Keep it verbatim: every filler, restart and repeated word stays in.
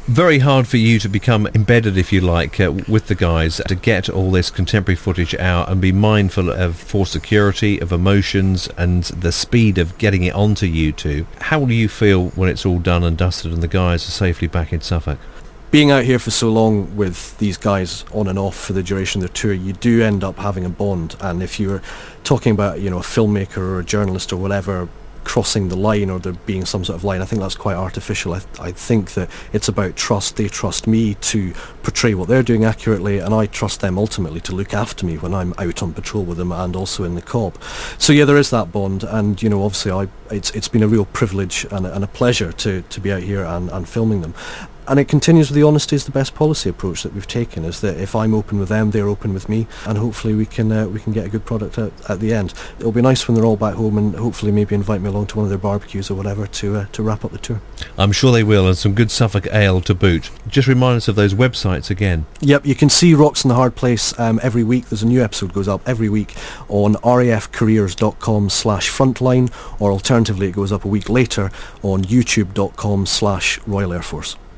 Very hard for you to become embedded, if you like, uh, with the guys, to get all this contemporary footage out and be mindful of for security, of emotions, and the speed of getting it onto YouTube. How will you feel when it's all done and dusted and the guys are safely back in Suffolk? Being out here for so long with these guys on and off for the duration of their tour, you do end up having a bond. And if you're talking about, you know, a filmmaker or a journalist or whatever crossing the line, or there being some sort of line, I think that's quite artificial. I, th- I think that it's about trust. They trust me to portray what they're doing accurately, and I trust them ultimately to look after me when I'm out on patrol with them and also in the Cobb. So yeah, there is that bond, and you know, obviously I it's it's been a real privilege and a, and a pleasure to, to be out here and, and filming them. And it continues with the honesty is the best policy approach that we've taken, is that if I'm open with them, they're open with me, and hopefully we can uh, we can get a good product out at the end. It'll be nice when they're all back home, and hopefully maybe invite me along to one of their barbecues or whatever to uh, to wrap up the tour. I'm sure they will, and some good Suffolk ale to boot. Just remind us of those websites again. Yep, you can see Rocks in the Hard Place um, every week. There's a new episode goes up every week on rafcareers.com slash frontline, or alternatively it goes up a week later on youtube.com slash Royal Air Force.